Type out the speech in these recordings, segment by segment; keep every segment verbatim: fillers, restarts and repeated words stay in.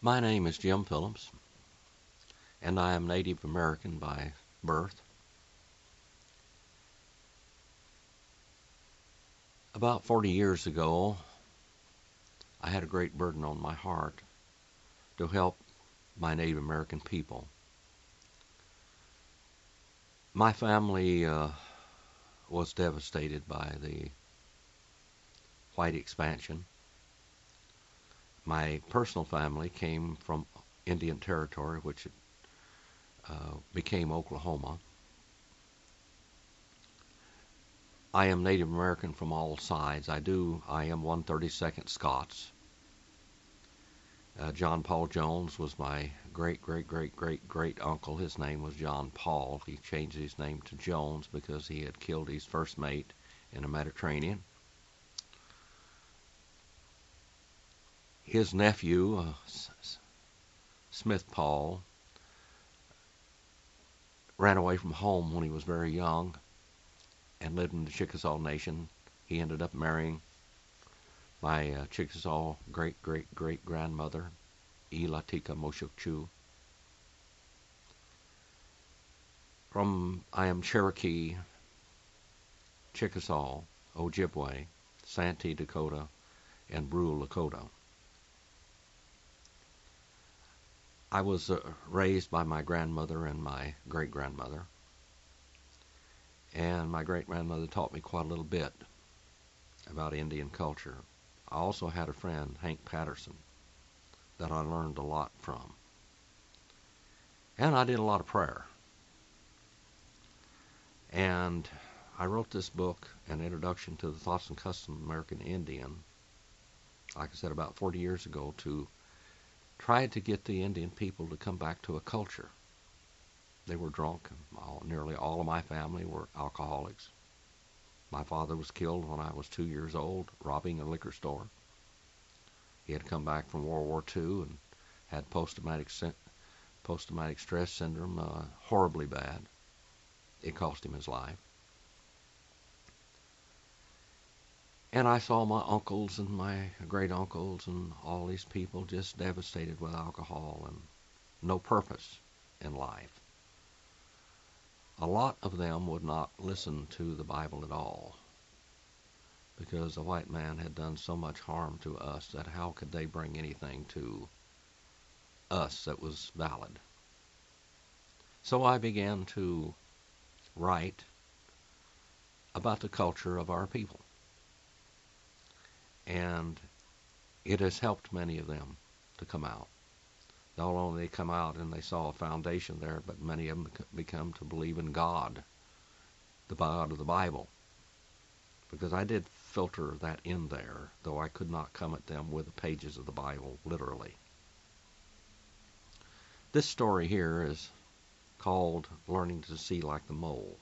My name is Jim Phillips, and I am Native American by birth. About forty years ago, I had a great burden on my heart to help my Native American people. My family uh, was devastated by the white expansion. My personal family came from Indian Territory, which uh, became Oklahoma. I am Native American from all sides. I do. I am one thirty-second Scots. Uh, John Paul Jones was my great, great, great, great, great uncle. His name was John Paul. He changed his name to Jones because he had killed his first mate in the Mediterranean. His nephew, uh, Smith Paul, ran away from home when he was very young and lived in the Chickasaw Nation. He ended up marrying my uh, Chickasaw great-great-great-grandmother, Ilatika Moshokchu. From I am Cherokee, Chickasaw, Ojibwe, Santee Dakota, and Brule Lakota. I was uh, raised by my grandmother and my great-grandmother, and my great-grandmother taught me quite a little bit about Indian culture. I also had a friend, Hank Patterson, that I learned a lot from. And I did a lot of prayer. And I wrote this book, An Introduction to the Thoughts and Customs of American Indian, like I said, about forty years ago, to try to get the Indian people to come back to a culture. They were drunk. All, nearly all of my family were alcoholics. My father was killed when I was two years old, robbing a liquor store. He had come back from World War Two and had post-traumatic, post-traumatic stress syndrome, uh, horribly bad. It cost him his life. And I saw my uncles and my great-uncles and all these people just devastated with alcohol and no purpose in life. A lot of them would not listen to the Bible at all because the white man had done so much harm to us that how could they bring anything to us that was valid? So I began to write about the culture of our people. And it has helped many of them to come out. Not only they come out and they saw a foundation there, but many of them become to believe in God, the God of the Bible. Because I did filter that in there, though I could not come at them with the pages of the Bible, literally. This story here is called Learning to See Like the Mole.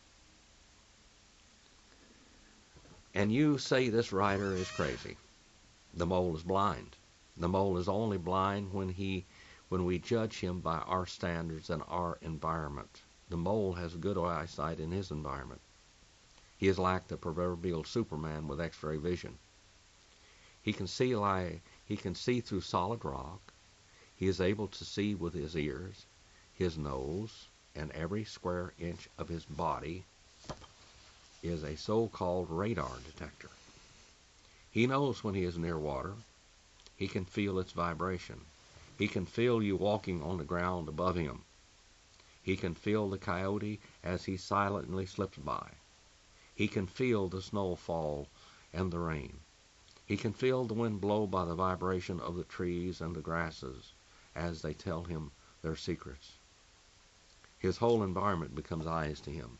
And you say this writer is crazy. The mole is blind. The mole is only blind when he when we judge him by our standards and our environment. The mole has good eyesight in his environment. He is like the proverbial Superman with X-ray vision. He can see like he can see through solid rock. He is able to see with his ears, his nose, and every square inch of his body is a so-called radar detector. He knows when he is near water. He can feel its vibration. He can feel you walking on the ground above him. He can feel the coyote as he silently slips by. He can feel the snow fall and the rain. He can feel the wind blow by the vibration of the trees and the grasses as they tell him their secrets. His whole environment becomes eyes to him.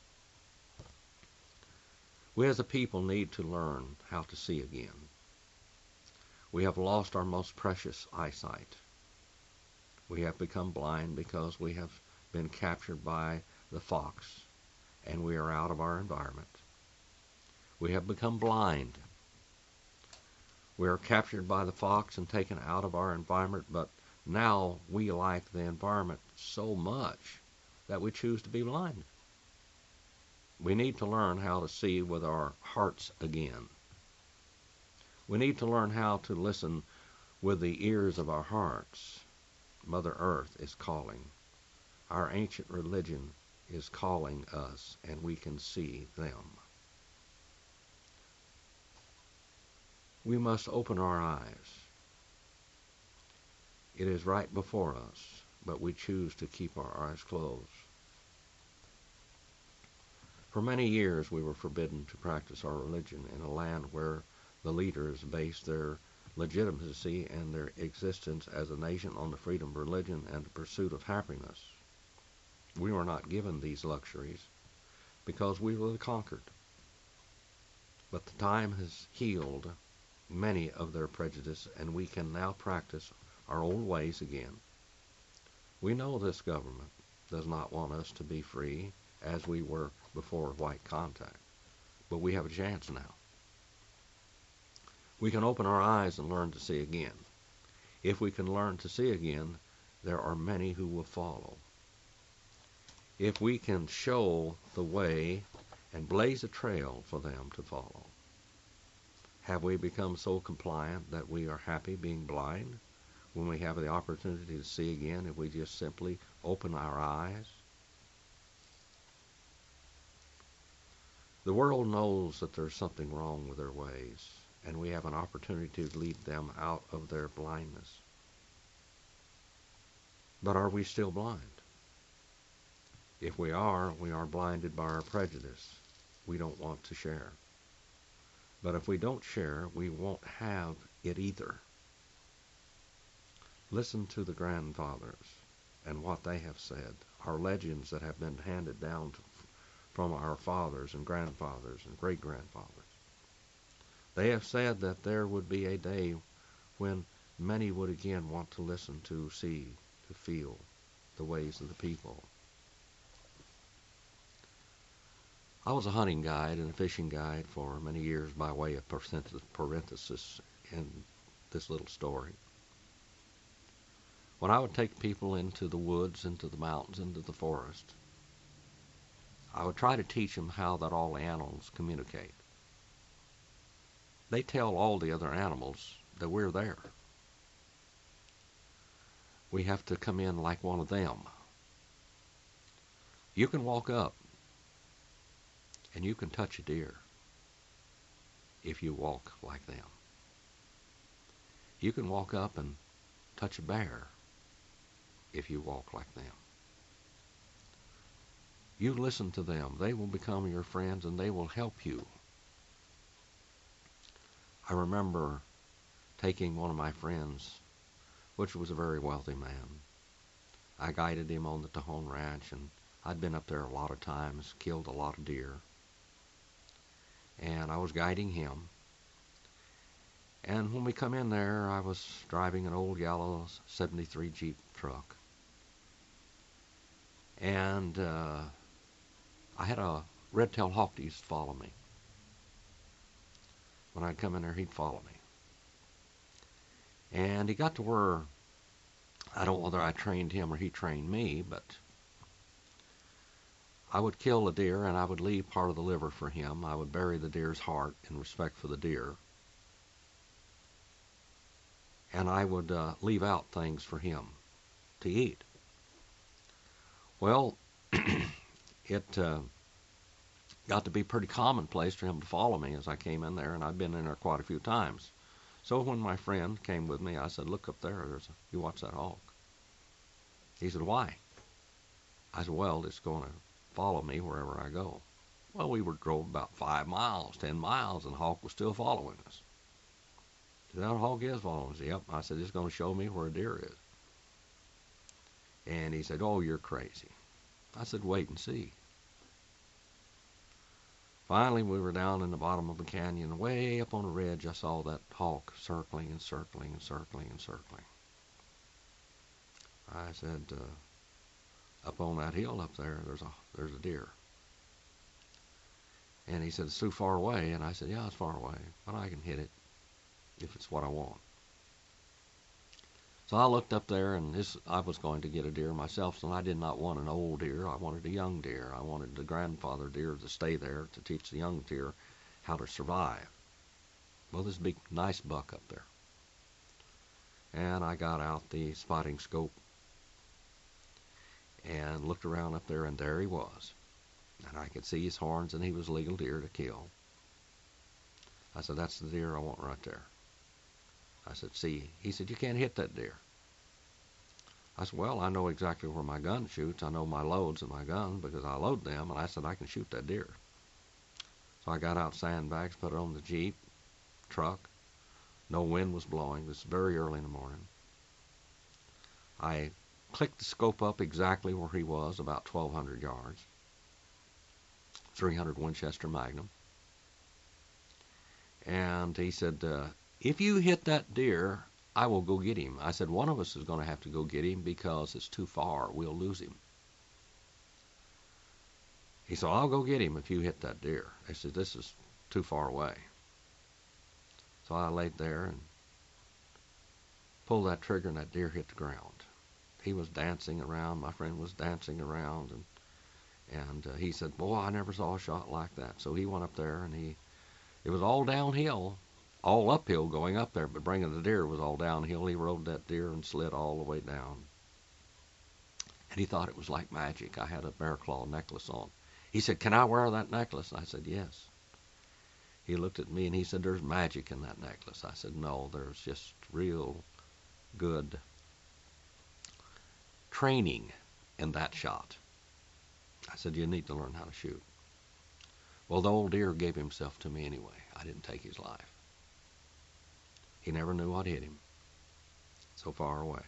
We as a people need to learn how to see again. We have lost our most precious eyesight. We have become blind because we have been captured by the fox and we are out of our environment. We have become blind. We are captured by the fox and taken out of our environment, but now we like the environment so much that we choose to be blind. We need to learn how to see with our hearts again. We need to learn how to listen with the ears of our hearts Mother Earth is calling. Our ancient religion is calling us, and we can see them. We must open our eyes. It is right before us, but we choose to keep our eyes closed. For many years we were forbidden to practice our religion in a land where the leaders based their legitimacy and their existence as a nation on the freedom of religion and the pursuit of happiness. We were not given these luxuries because we were the conquered. But the time has healed many of their prejudices, and we can now practice our old ways again. We know this government does not want us to be free as we were before white contact, but we have a chance now. We can open our eyes and learn to see again. If we can learn to see again, there are many who will follow. If we can show the way and blaze a trail for them to follow. Have we become so compliant that we are happy being blind when we have the opportunity to see again if we just simply open our eyes? The world knows that there's something wrong with their ways, and we have an opportunity to lead them out of their blindness. But are we still blind? If we are, we are blinded by our prejudice. We don't want to share. But if we don't share, we won't have it either. Listen to the grandfathers and what they have said, our legends that have been handed down to, from our fathers and grandfathers and great-grandfathers. They have said that there would be a day when many would again want to listen to, see, to feel the ways of the people. I was a hunting guide and a fishing guide for many years by way of parenthesis in this little story. When I would take people into the woods, into the mountains, into the forest, I would try to teach them how that all animals communicate. They tell all the other animals that we're there. We have to come in like one of them. You can walk up and you can touch a deer if you walk like them. You can walk up and touch a bear if you walk like them. You listen to them. They will become your friends and they will help you. I remember taking one of my friends, which was a very wealthy man. I guided him on the Tejon Ranch, and I'd been up there a lot of times, killed a lot of deer. And I was guiding him. And when we come in there, I was driving an old yellow seventy-three Jeep truck. And uh, I had a red-tailed hawk that used to follow me. When I'd come in there, he'd follow me. And he got to where, I don't know whether I trained him or he trained me, but I would kill a deer and I would leave part of the liver for him. I would bury the deer's heart in respect for the deer. And I would uh, leave out things for him to eat. Well, it uh, got to be pretty commonplace for him to follow me as I came in there, and I'd been in there quite a few times. So when my friend came with me, I said, "Look up there, there's a, you watch that hawk." He said, "Why?" I said, "Well, it's going to follow me wherever I go." Well, we were drove about five miles, ten miles, and the hawk was still following us. He said, "That hawk is following us." Yep. I said, "It's going to show me where a deer is." And he said, "Oh, you're crazy." I said, "Wait and see." Finally, we were down in the bottom of a canyon, way up on a ridge. I saw that hawk circling and circling and circling and circling. I said, uh, "Up on that hill up there, there's a there's a deer." And he said, "It's too far away." And I said, "Yeah, it's far away, but I can hit it if it's what I want." So I looked up there, and this, I was going to get a deer myself, and I did not want an old deer. I wanted a young deer. I wanted the grandfather deer to stay there to teach the young deer how to survive. Well, this big, nice buck up there. And I got out the spotting scope, and looked around up there, and there he was. And I could see his horns, and he was legal deer to kill. I said, that's the deer I want right there. I said, see, he said, you can't hit that deer. I said, well, I know exactly where my gun shoots. I know my loads of my gun because I load them, and I said, I can shoot that deer. So I got out sandbags, put it on the Jeep, truck. No wind was blowing. It was very early in the morning. I clicked the scope up exactly where he was, about twelve hundred yards, three hundred Winchester Magnum. And he said, uh, if you hit that deer, I will go get him. I said, one of us is going to have to go get him because it's too far. We'll lose him. He said, I'll go get him if you hit that deer. I said, this is too far away. So I laid there and pulled that trigger, and that deer hit the ground. He was dancing around. My friend was dancing around, and and uh, he said, boy, I never saw a shot like that. So he went up there, and he, it was all downhill, all uphill going up there, but bringing the deer was all downhill. He rode that deer and slid all the way down. And he thought it was like magic. I had a bear claw necklace on. He said, can I wear that necklace? I said, yes. He looked at me and he said, there's magic in that necklace. I said, no, there's just real good training in that shot. I said, you need to learn how to shoot. Well, the old deer gave himself to me anyway. I didn't take his life. He never knew what hit him. So far away.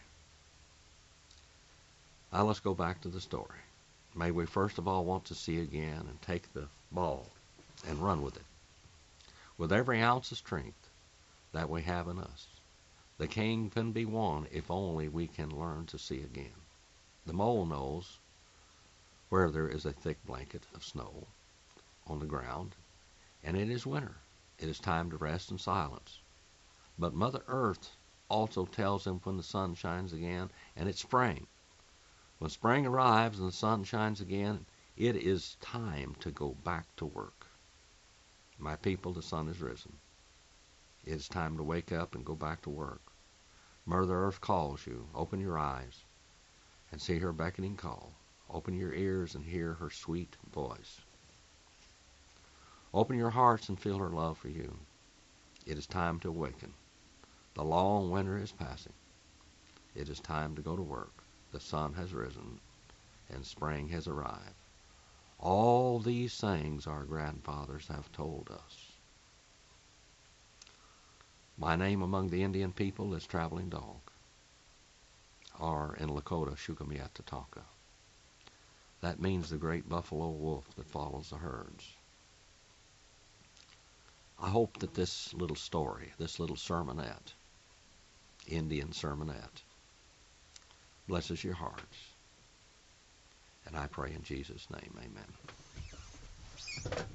Now let's go back to the story. May we first of all want to see again and take the ball and run with it. With every ounce of strength that we have in us, the king can be won if only we can learn to see again. The mole knows where there is a thick blanket of snow on the ground, and it is winter. It is time to rest in silence. But Mother Earth also tells him when the sun shines again, and it's spring. When spring arrives and the sun shines again, it is time to go back to work. My people, the sun is risen. It is time to wake up and go back to work. Mother Earth calls you. Open your eyes and see her beckoning call. Open your ears and hear her sweet voice. Open your hearts and feel her love for you. It is time to awaken. The long winter is passing. It is time to go to work. The sun has risen and spring has arrived. All these things our grandfathers have told us. My name among the Indian people is Traveling Dog, or in Lakota, Shukamiatataka. That means the great buffalo wolf that follows the herds. I hope that this little story, this little sermonette, Indian sermonette, blesses your hearts. And I pray in Jesus' name, amen.